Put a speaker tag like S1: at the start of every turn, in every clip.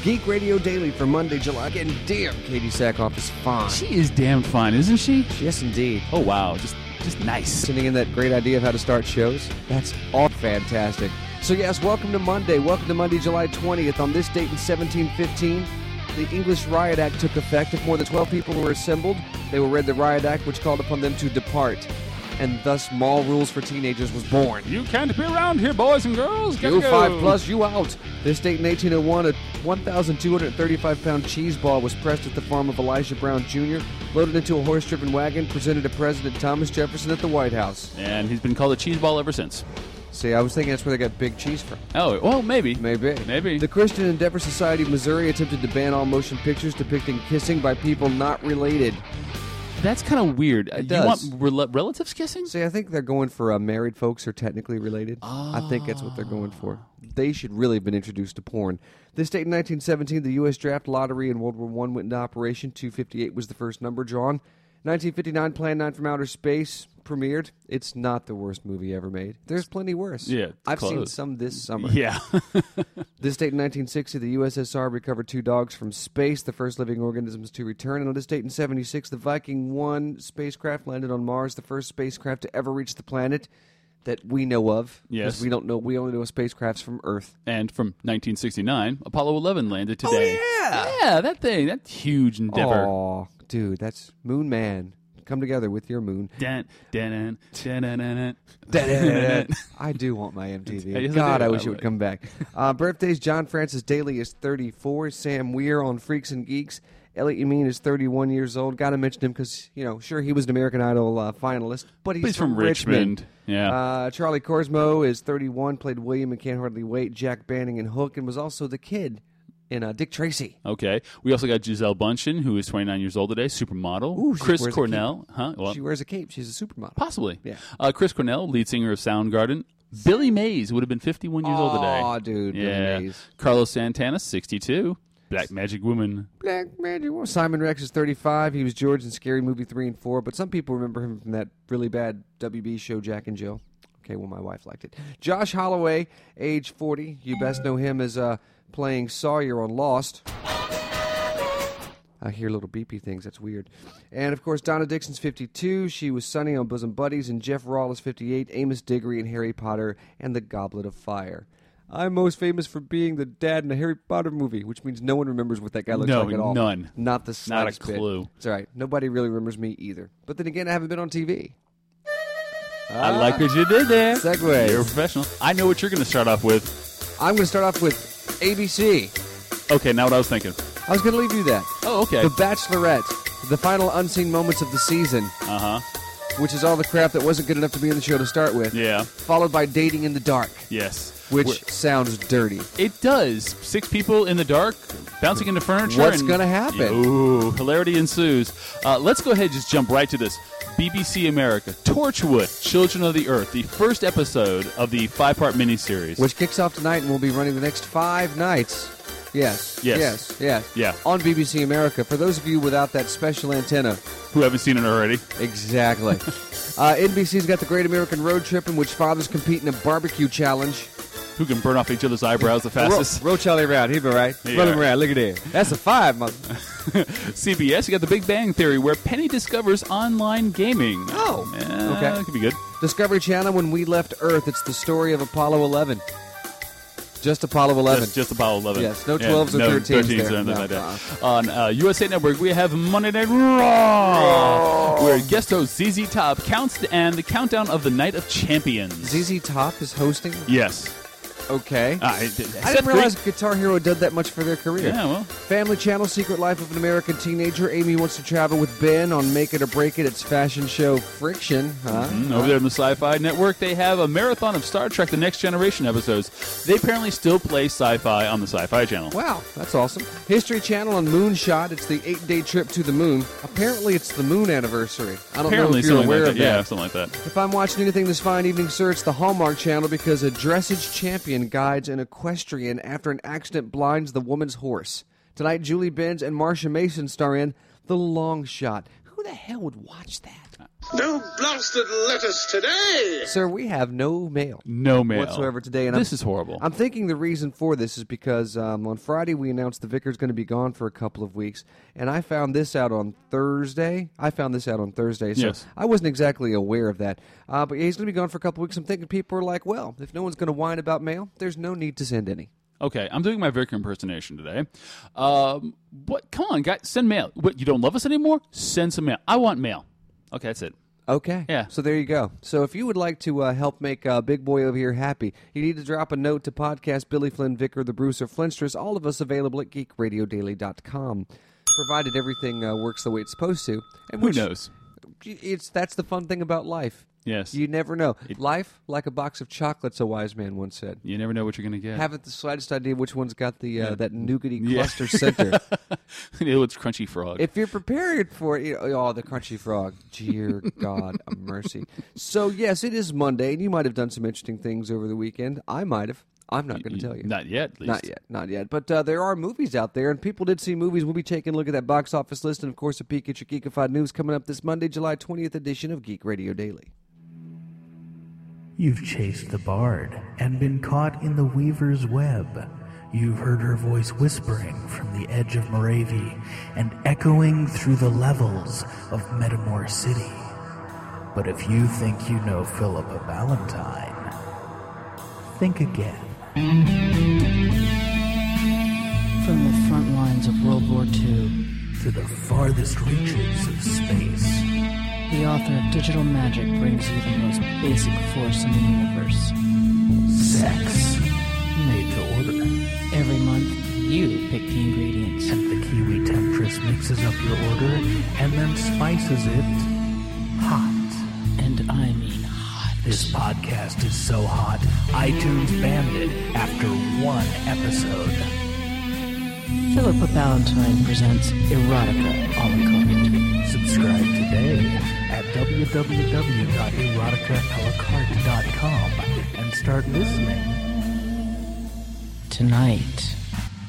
S1: Geek Radio Daily for Monday, July. And damn, Katie Sackhoff is fine.
S2: She is damn fine, isn't she?
S1: Yes, indeed.
S2: Oh, wow. Just nice.
S1: Sending in that great idea of how to start shows. That's all fantastic. So, yes, welcome to Monday. Welcome to Monday, July 20th. On this date in 1715, the English Riot Act took effect. If more than 12 people were assembled, they were read the Riot Act, which called upon them to depart. And thus, Mall Rules for Teenagers was born.
S2: You can't be around here, boys and girls.
S1: You 5+, you out. This date in 1801, a 1,235-pound cheese ball was pressed at the farm of Elijah Brown Jr., loaded into a horse-driven wagon, presented to President Thomas Jefferson at the White House.
S2: And he's been called a cheese ball ever since.
S1: See, I was thinking that's where they got big cheese from.
S2: Oh, well, maybe.
S1: Maybe. The Christian Endeavor Society of Missouri attempted to ban all motion pictures depicting kissing by people not related.
S2: That's kind of weird.
S1: It
S2: You
S1: does.
S2: want relatives kissing?
S1: See, I think they're going for married folks are technically related. I think that's what they're going for. They should really have been introduced to porn. This date in 1917, the U.S. draft lottery in World War I went into operation. 258 was the first number drawn. 1959, Plan 9 from Outer Space premiered. It's not the worst movie ever made. There's plenty worse.
S2: Yeah,
S1: I've seen
S2: close.
S1: some this summer.
S2: Yeah.
S1: This date in 1960, the USSR recovered 2 dogs from space, the first living organisms to return. And on this date in 76, the Viking 1 spacecraft landed on Mars, the first spacecraft to ever reach the planet that we know of.
S2: Yes.
S1: Because we only know spacecrafts from Earth.
S2: And from 1969, Apollo 11 landed today.
S1: Oh, yeah!
S2: Yeah, that thing. That huge endeavor.
S1: Oh, dude, that's Moon Man. Come together with your moon.
S2: Dun, dun, dun, dun, dun,
S1: I do want my MTV.
S2: Yes,
S1: God,
S2: I
S1: I
S2: do.
S1: wish it would come back. Birthdays, John Francis Daly is 34. Sam Weir on Freaks and Geeks. Elliot Yameen is 31 years old. Got to mention him because, sure, he was an American Idol finalist, but he's
S2: from Richmond. Yeah.
S1: Charlie Korsmo is 31, played William in Can't Hardly Wait, Jack Banning in Hook, and was also the kid in Dick Tracy.
S2: Okay. We also got Giselle Bundchen, who is 29 years old today, supermodel.
S1: Ooh, she
S2: Chris
S1: wears a
S2: Cornell. Well,
S1: she wears a cape. She's a supermodel.
S2: possibly.
S1: Yeah.
S2: Chris Cornell, lead singer of Soundgarden. Billy Mays would have been 51 years old today.
S1: Aw, dude, Billy
S2: Yeah.
S1: Mays.
S2: Carlos Santana, 62. Black Magic Woman.
S1: Black Magic Woman. Simon Rex is 35. He was George in Scary Movie 3 and 4, but some people remember him from that really bad WB show, Jack and Jill. Okay, well, my wife liked it. Josh Holloway, age 40. You best know him as playing Sawyer on Lost. I hear little beepy things. That's weird. And, of course, Donna Dixon's 52. She was Sunny on Bosom Buddies. And Jeff Rawle is 58. Amos Diggory in Harry Potter and the Goblet of Fire. I'm most famous for being the dad in a Harry Potter movie, which means no one remembers what that guy looks like at all.
S2: None.
S1: Not the slightest
S2: Not a clue.
S1: bit. It's all right. Nobody really remembers me either. But then again, I haven't been on TV.
S2: I like what you did there.
S1: Segues.
S2: You're a professional. I know what you're going to start off with.
S1: I'm going to start off with ABC.
S2: Okay, now what I was thinking.
S1: I was going to leave you that.
S2: Oh, okay.
S1: The Bachelorette. The final unseen moments of the season.
S2: Uh-huh.
S1: Which is all the crap that wasn't good enough to be in the show to start with.
S2: Yeah.
S1: Followed by Dating in the Dark.
S2: Yes.
S1: Which sounds dirty.
S2: It does. 6 people in the dark, bouncing into furniture.
S1: What's going to happen?
S2: Ooh, hilarity ensues. Let's go ahead and just jump right to this. BBC America, Torchwood, Children of the Earth, the first episode of the 5-part miniseries.
S1: Which kicks off tonight and will be running the next 5 nights. Yes.
S2: Yeah.
S1: On BBC America. For those of you without that special antenna.
S2: Who haven't seen it already.
S1: Exactly. NBC's got the Great American Road Trip, in which fathers compete in a barbecue challenge.
S2: Who can burn off each other's eyebrows the fastest.
S1: Roll Charlie around. He'll be right.
S2: Yeah.
S1: Run him around. Look at that. That's a 5, mother.
S2: CBS, you got The Big Bang Theory, where Penny discovers online gaming.
S1: Oh, okay.
S2: That could be good.
S1: Discovery Channel, When We Left Earth. It's the story of Apollo 11. Just Apollo 11.
S2: Just Apollo 11.
S1: Yes, no 12s or 13s there.
S2: or anything
S1: No.
S2: like that. On USA Network, we have Monday Night Raw, where guest host ZZ Top counts and the countdown of the Night of Champions.
S1: ZZ Top is hosting?
S2: Yes.
S1: Okay.
S2: I
S1: didn't realize Guitar Hero did that much for their career.
S2: Yeah, well.
S1: Family Channel, Secret Life of an American Teenager. Amy wants to travel with Ben on Make It or Break It. It's fashion show Friction.
S2: Over there on the Sci-Fi Network, they have a marathon of Star Trek The Next Generation episodes. They apparently still play sci-fi on the Sci-Fi Channel.
S1: Wow, that's awesome. History Channel on Moonshot. It's the 8-day trip to the moon. Apparently, it's the moon anniversary. I don't know if you're aware of that.
S2: Yeah, something like that.
S1: If I'm watching anything this fine evening, sir, it's the Hallmark Channel, because a dressage champion guides an equestrian after an accident blinds the woman's horse. Tonight, Julie Benz and Marsha Mason star in The Long Shot. Who the hell would watch that?
S3: No blasted letters today!
S1: Sir, we have no mail.
S2: No mail
S1: whatsoever today. And
S2: this is horrible.
S1: I'm thinking the reason for this is because on Friday we announced the vicar's going to be gone for a couple of weeks, and I found this out on Thursday. So
S2: Yes.
S1: I wasn't exactly aware of that. But he's going to be gone for a couple of weeks. I'm thinking people are like, well, if no one's going to whine about mail, there's no need to send any.
S2: Okay, I'm doing my vicar impersonation today. What? Come on, guys, send mail. What? You don't love us anymore? Send some mail. I want mail. Okay, that's it.
S1: Okay.
S2: Yeah.
S1: So there you go. So if you would like to help make Big Boy over here happy, you need to drop a note to podcast Billy Flynn, Vicar, the Bruce, or Flintstress, all of us available at geekradiodaily.com, provided everything works the way it's supposed to. And
S2: Who knows?
S1: That's the fun thing about life.
S2: Yes.
S1: You never know. Life, like a box of chocolates, a wise man once said.
S2: You never know what you're going to get.
S1: Haven't the slightest idea which one's got the that nougaty cluster center.
S2: It's Crunchy Frog.
S1: If you're prepared for it, the Crunchy Frog. Dear God of mercy. So, yes, it is Monday, and you might have done some interesting things over the weekend. I might have. I'm not going to tell you.
S2: Not yet, at least.
S1: Not yet. But there are movies out there, and people did see movies. We'll be taking a look at that box office list, and, of course, a peek at your Geekified news coming up this Monday, July 20th edition of Geek Radio Daily.
S4: You've chased the bard and been caught in the weaver's web. You've heard her voice whispering from the edge of Moravia and echoing through the levels of Metamor City. But if you think you know Philippa Valentine, think again.
S5: From the front lines of World War II
S4: to the farthest reaches of space,
S5: the author of Digital Magic brings you the most basic force in the universe.
S4: Sex made to order.
S5: Every month, you pick the ingredients.
S4: And the Kiwi Temptress mixes up your order and then spices it hot.
S5: And I mean hot.
S4: This podcast is so hot, iTunes banned it after one episode.
S5: Philippa Valentine presents Erotica a la carte.
S4: Subscribe today at www.eroticaAlaCarte.com and start listening
S5: tonight.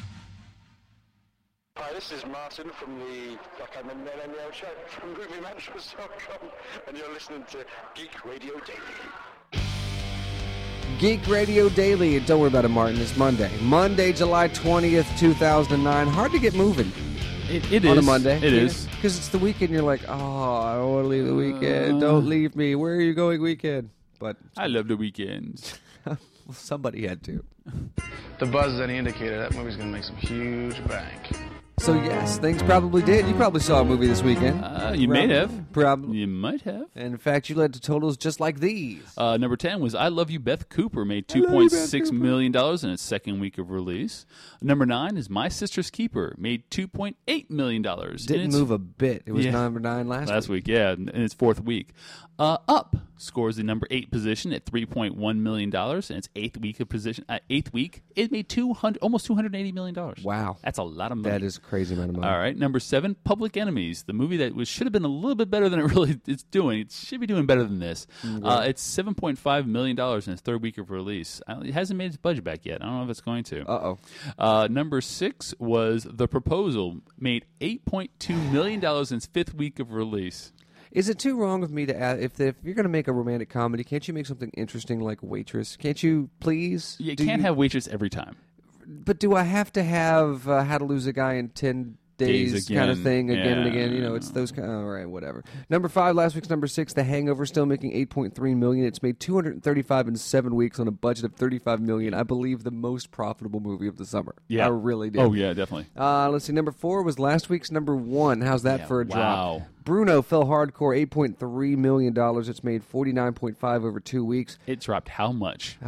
S3: Hi, this is Martin from the show from MovieManagers.com, and you're listening to Geek Radio Daily.
S1: Geek Radio Daily. Don't worry about it, Martin. It's Monday. Monday, July 20th, 2009. Hard to get moving.
S2: It is.
S1: On a Monday.
S2: It is.
S1: Because it's the weekend, you're like, oh, I don't want to leave the weekend. Don't leave me. Where are you going weekend? But
S2: I love the weekends.
S1: well, somebody had to.
S6: The buzz is any indicator that movie's going to make some huge bank.
S1: So, yes, things probably did. You probably saw a movie this weekend.
S2: You may have.
S1: Probably.
S2: You might have.
S1: And in fact, you led to totals just like these.
S2: Number 10 was I Love You, Beth Cooper, made $2.6 million in its second week of release. Number 9 is My Sister's Keeper, made $2.8 million.
S1: Didn't move a bit. It was number 9 last week.
S2: Yeah, in its fourth week. Up scores the number 8 position at $3.1 million in its eighth week, it made almost $280 million.
S1: Wow.
S2: That's a lot of money.
S1: That is a crazy amount of money.
S2: All right, number 7, Public Enemies, the movie that should have been a little bit better than it really is doing. It should be doing better than this. It's $7.5 million in its third week of release. It hasn't made its budget back yet. I don't know if it's going to.
S1: Uh-oh.
S2: Number 6 was The Proposal, made $8.2 million in its fifth week of release.
S1: Is it too wrong of me to ask, if you're going to make a romantic comedy, can't you make something interesting like Waitress? Can't you, please?
S2: You can't have Waitress every time.
S1: But do I have to have How to Lose a Guy in 10 days kind of thing again and again? You know, it's those kind of, all right, whatever. Number 5, last week's number 6, The Hangover, still making $8.3 million. It's made $235 in 7 weeks on a budget of $35 million. I believe the most profitable movie of the summer.
S2: Yeah.
S1: I really did.
S2: Oh, yeah, definitely.
S1: Let's see. Number 4 was last week's number 1. How's that for a drop?
S2: Wow.
S1: Bruno fell hardcore, $8.3 million. It's made $49.5 over 2 weeks.
S2: It dropped how much?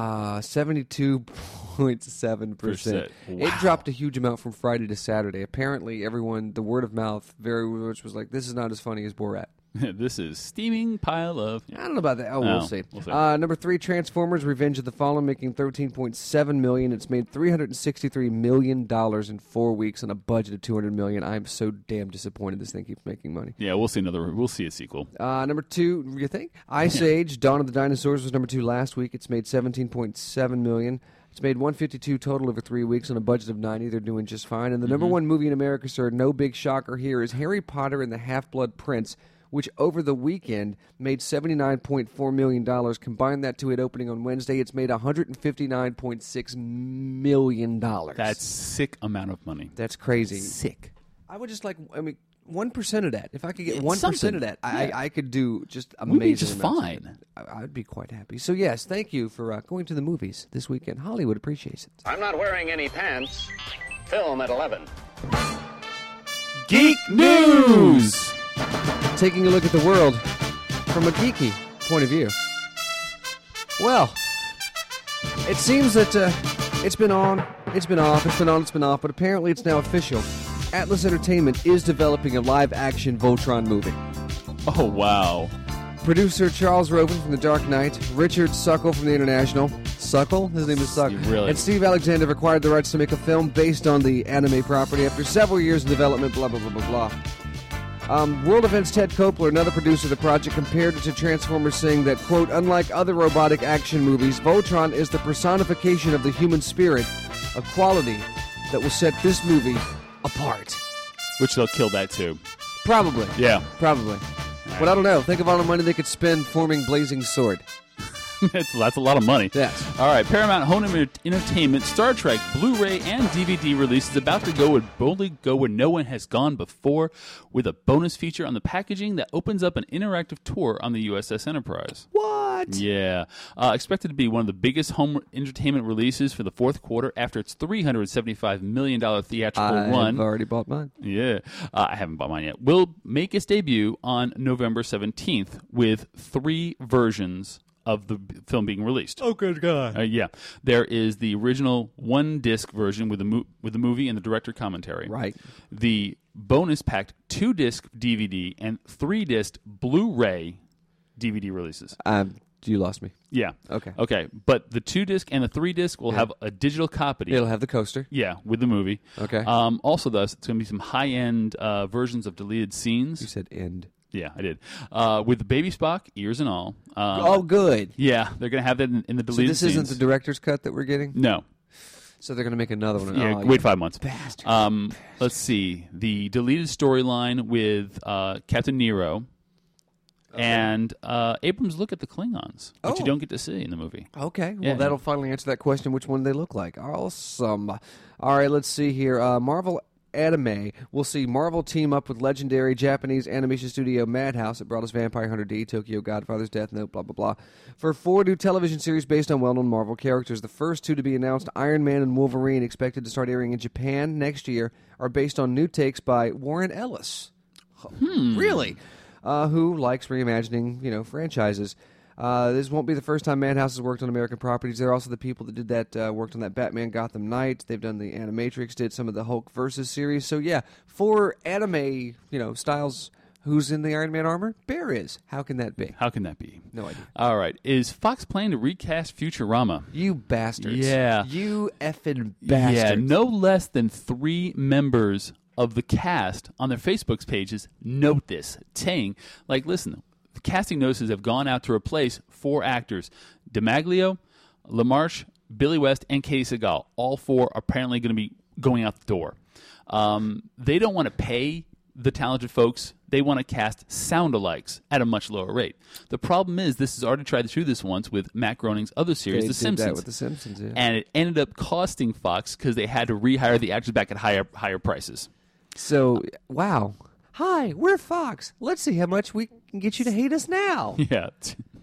S1: 72.7%.
S2: Wow.
S1: It dropped a huge amount from Friday to Saturday. Apparently, everyone, the word of mouth, very much was like, this is not as funny as Borat.
S2: This is steaming pile of...
S1: I don't know about that. We'll see.
S2: We'll see.
S1: Number 3, Transformers: Revenge of the Fallen, making $13.7 million. It's made $363 million in 4 weeks on a budget of $200 million. I'm so damn disappointed this thing keeps making money.
S2: Yeah, we'll see a sequel.
S1: Number 2, you think? Ice Age: Dawn of the Dinosaurs was number 2 last week. It's made $17.7 million. It's made $152 total over 3 weeks on a budget of $90. They're doing just fine. And the number 1 movie in America, sir, no big shocker here, is Harry Potter and the Half-Blood Prince, which over the weekend made $79.4 million. Combine that to it opening on Wednesday, it's made $159.6 million.
S2: That's sick amount of money.
S1: That's crazy.
S2: Sick.
S1: I would just 1% of that. If I could get
S2: It's
S1: 1%
S2: something.
S1: of that,
S2: Yeah.
S1: I could do just amazing.
S2: We'd be just
S1: amounts of
S2: fine.
S1: it. I'd be quite happy. So yes, thank you for going to the movies this weekend. Hollywood appreciates it.
S7: I'm not wearing any pants. Film at 11.
S2: Geek News!
S1: Taking a look at the world from a geeky point of view. Well, it seems that it's been on, it's been off, it's been on, it's been off, but apparently it's now official. Atlas Entertainment is developing a live-action Voltron movie.
S2: Oh, wow.
S1: Producer Charles Roven from The Dark Knight, Richard Suckle from The International. Suckle? His name is Suckle.
S2: Really?
S1: And Steve Alexander have acquired the rights to make a film based on the anime property after several years in development, blah, blah, blah, blah, blah. World Events' Ted Kopler, another producer of the project, compared it to Transformers, saying that, quote, unlike other robotic action movies, Voltron is the personification of the human spirit, a quality that will set this movie apart.
S2: Which they'll kill that too.
S1: Probably.
S2: Yeah.
S1: Probably. But I don't know. Think of all the money they could spend forming Blazing Sword.
S2: That's a lot of money.
S1: Yes.
S2: All right, Paramount Home Entertainment Star Trek Blu-ray and DVD release is about to boldly go where no one has gone before, with a bonus feature on the packaging that opens up an interactive tour on the USS Enterprise.
S1: What?
S2: Yeah. Expected to be one of the biggest home entertainment releases for the fourth quarter after its $375 million theatrical run.
S1: I've already bought mine.
S2: Yeah. I haven't bought mine yet. Will make its debut on November 17th with 3 versions of the film being released.
S1: Oh, good God.
S2: Yeah. There is the original 1-disc version with the movie and the director commentary.
S1: Right.
S2: The bonus packed 2-disc DVD and 3-disc Blu-ray DVD releases.
S1: You lost me.
S2: Yeah.
S1: Okay.
S2: Okay. But the 2-disc and the 3-disc will have a digital copy.
S1: It'll have the coaster.
S2: Yeah, with the movie.
S1: Okay.
S2: Also, thus, it's going to be some high-end versions of deleted scenes.
S1: You said end.
S2: Yeah, I did. With the baby Spock, ears and all.
S1: Oh, good.
S2: Yeah, they're going to have that in the
S1: So
S2: deleted
S1: this
S2: scenes.
S1: isn't the director's cut that we're getting?
S2: No.
S1: So they're going to make another one.
S2: Yeah,
S1: Oh,
S2: wait 5 months.
S1: Bastard.
S2: Let's see. The deleted storyline with Captain Nero and Abrams' look at the Klingons, which you don't get to see in the movie.
S1: Okay. Well,
S2: Yeah,
S1: that'll finally answer that question, which one they look like. Awesome. All right, let's see here. Marvel Anime. We'll see Marvel team up with legendary Japanese animation studio Madhouse that brought us Vampire Hunter D, Tokyo Godfathers, Death Note, blah, blah, blah, for 4 new television series based on well-known Marvel characters. The first 2 to be announced, Iron Man and Wolverine, expected to start airing in Japan next year, are based on new takes by Warren Ellis. Really? Who likes reimagining, franchises. This won't be the first time Madhouse has worked on American properties. They're also the people that did that, worked on that Batman Gotham Knight. They've done the Animatrix, did some of the Hulk Versus series. So yeah, 4 anime, styles. Who's in the Iron Man armor? Bear is. How can that be?
S2: How can that be?
S1: No idea.
S2: All right. Is Fox planning to recast Futurama?
S1: You bastards.
S2: Yeah.
S1: You effing bastards.
S2: Yeah, no less than 3 members of the cast on their Facebook pages note this, saying, listen, the casting notices have gone out to replace 4 actors: DiMaggio, LaMarche, Billy West, and Katie Sagal. All 4 are apparently going to be going out the door. They don't want to pay the talented folks. They want to cast sound-alikes at a much lower rate. The problem is, this has already tried to do this once with Matt Groening's other series,
S1: They
S2: The
S1: did
S2: Simpsons.
S1: that with The Simpsons, yeah.
S2: And it ended up costing Fox because they had to rehire the actors back at higher prices.
S1: So, wow. Hi, we're Fox. Let's see how much we can get you to hate us now.
S2: Yeah.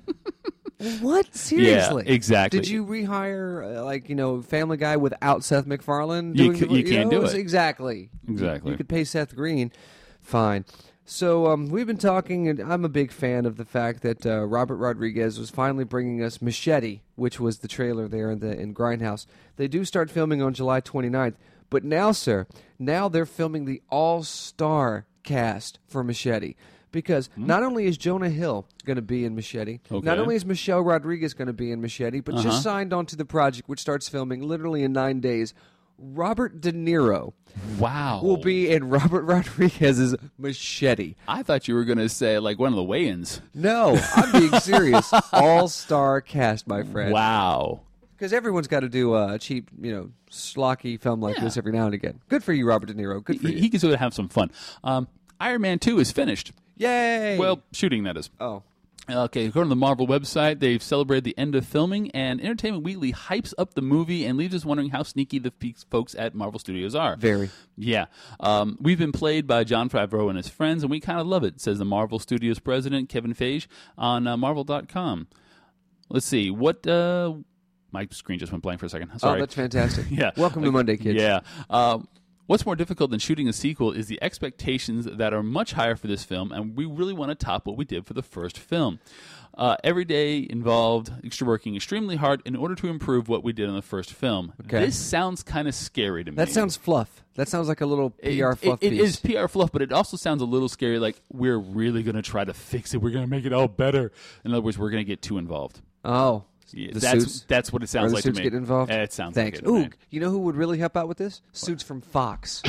S1: What? Seriously?
S2: Yeah, exactly.
S1: Did you rehire, Family Guy without Seth MacFarlane?
S2: You
S1: doing
S2: can't do it.
S1: Exactly.
S2: Exactly.
S1: You could pay Seth Green. Fine. So we've been talking, and I'm a big fan of the fact that Robert Rodriguez was finally bringing us Machete, which was the trailer there in Grindhouse. They do start filming on July 29th. But now, sir, they're filming the all-star cast for Machete. Because not only is Jonah Hill going to be in Machete, not only is Michelle Rodriguez going to be in Machete, but just signed on to the project, which starts filming literally in 9 days, Robert De Niro will be in Robert Rodriguez's Machete.
S2: I thought you were going to say, one of the Wayans.
S1: No, I'm being serious. All-star cast, my friend.
S2: Wow.
S1: Because everyone's got to do a cheap, schlocky film like this every now and again. Good for you, Robert De Niro. Good for you.
S2: He can sort of have some fun. Iron Man 2 is finished.
S1: Yay!
S2: Well, shooting, that is.
S1: oh.
S2: Okay, according to the Marvel website, they've celebrated the end of filming, and Entertainment Weekly hypes up the movie and leaves us wondering how sneaky the folks at Marvel Studios are.
S1: Very.
S2: Yeah. We've been played by Jon Favreau and his friends, and we kind of love it, says the Marvel Studios president, Kevin Feige, on Marvel.com. Let's see. What... my screen just went blank for a second. Sorry.
S1: Oh, that's fantastic.
S2: Yeah.
S1: Welcome to Monday, kids.
S2: Yeah. What's more difficult than shooting a sequel is the expectations that are much higher for this film, and we really want to top what we did for the first film. Every day involved working extremely hard in order to improve what we did in the first film.
S1: Okay.
S2: This sounds kind of scary to me.
S1: That sounds fluff. That sounds like a little PR fluff
S2: It
S1: piece.
S2: is PR fluff, but it also sounds a little scary, like we're really going to try to fix it. We're going to make it all better. In other words, we're going to get too involved.
S1: Oh.
S2: Yeah,
S1: The
S2: that's
S1: suits?
S2: that's what it sounds
S1: Are the
S2: like
S1: suits
S2: to me.
S1: getting involved?
S2: It sounds
S1: Thanks.
S2: like it. to
S1: Ooh,
S2: me.
S1: you know who would really help out with this? Suits from Fox.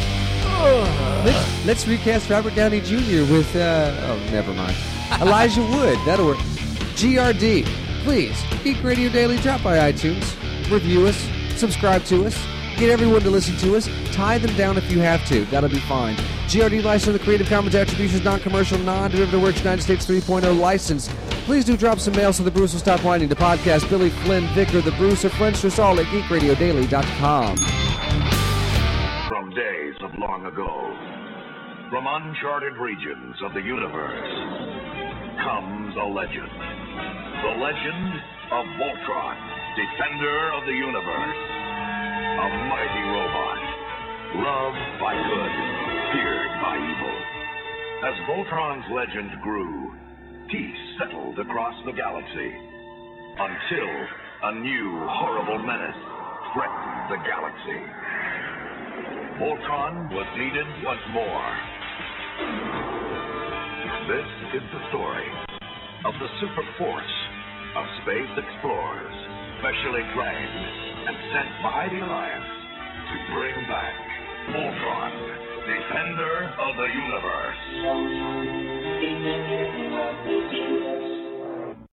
S1: Let's recast Robert Downey Jr. with, never mind. Elijah Wood. That'll work. GRD. Please, Geek Radio Daily, drop by iTunes. Review us. Subscribe to us. Get everyone to listen to us. Tie them down if you have to. That'll be fine. GRD license with Creative Commons Attribution, non-commercial, non-derivative works, United States 3.0 license. Please do drop some mail so the Bruce will stop whining to podcast Billy Flynn, Vicar, the Bruce, or friends for us all at geekradiodaily.com.
S8: From days of long ago, from uncharted regions of the universe, comes a legend. The legend of Voltron, defender of the universe. A mighty robot, loved by good, feared by evil. As Voltron's legend grew, peace settled across the galaxy, until a new horrible menace threatened the galaxy. Voltron was needed once more. This is the story of the super force of space explorers, specially trained and sent by the Alliance to bring back Voltron, defender of the universe.